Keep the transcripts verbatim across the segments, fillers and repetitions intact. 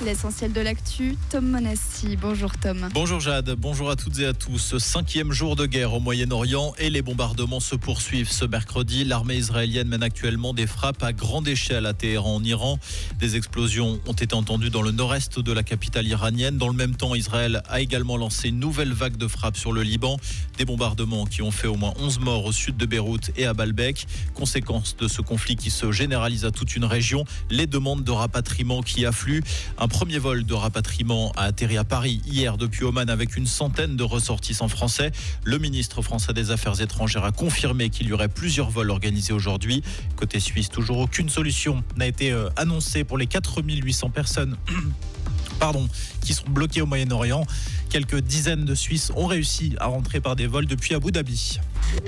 L'essentiel de l'actu, Tom Monassi. Bonjour Tom. Bonjour Jade, bonjour à toutes et à tous. Cinquième jour de guerre au Moyen-Orient et les bombardements se poursuivent. Ce mercredi, l'armée israélienne mène actuellement des frappes à grande échelle à Téhéran en Iran. Des explosions ont été entendues dans le nord-est de la capitale iranienne. Dans le même temps, Israël a également lancé une nouvelle vague de frappes sur le Liban. Des bombardements qui ont fait au moins onze morts au sud de Beyrouth et à Baalbek. Conséquence de ce conflit qui se généralise à toute une région, les demandes de rapatriement qui affluent. Un premier vol de rapatriement a atterri à Paris hier depuis Oman avec une centaine de ressortissants français. Le ministre français des Affaires étrangères a confirmé qu'il y aurait plusieurs vols organisés aujourd'hui. Côté suisse, toujours aucune solution n'a été euh, annoncée pour les quatre mille huit cents personnes pardon, qui sont bloquées au Moyen-Orient. Quelques dizaines de Suisses ont réussi à rentrer par des vols depuis Abu Dhabi.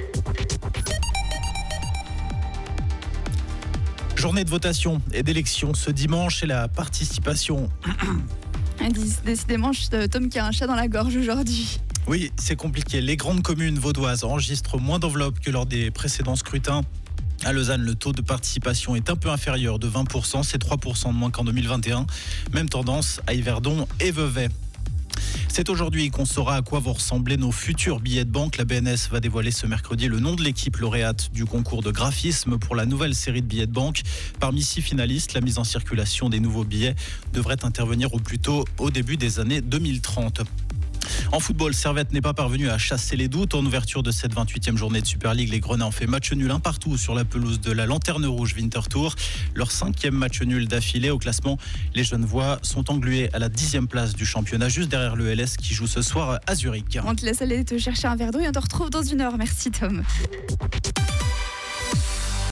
Journée de votation et d'élection ce dimanche et la participation. Décidément, Tom qui a un chat dans la gorge aujourd'hui. Oui, c'est compliqué. Les grandes communes vaudoises enregistrent moins d'enveloppes que lors des précédents scrutins. À Lausanne, le taux de participation est un peu inférieur de vingt pour cent, c'est trois pour cent de moins qu'en deux mille vingt et un. Même tendance à Yverdon et Vevey. C'est aujourd'hui qu'on saura à quoi vont ressembler nos futurs billets de banque. La B N S va dévoiler ce mercredi le nom de l'équipe lauréate du concours de graphisme pour la nouvelle série de billets de banque. Parmi six finalistes, la mise en circulation des nouveaux billets devrait intervenir au plus tôt au début des années deux mille trente. En football, Servette n'est pas parvenu à chasser les doutes. En ouverture de cette vingt-huitième journée de Super League, les Grenats ont fait match nul un partout sur la pelouse de la Lanterne Rouge Winterthur. Leur cinquième match nul d'affilée au classement. Les Genevois sont englués à la dixième place du championnat, juste derrière le L S qui joue ce soir à Zurich. On te laisse aller te chercher un verre d'eau et on te retrouve dans une heure. Merci Tom.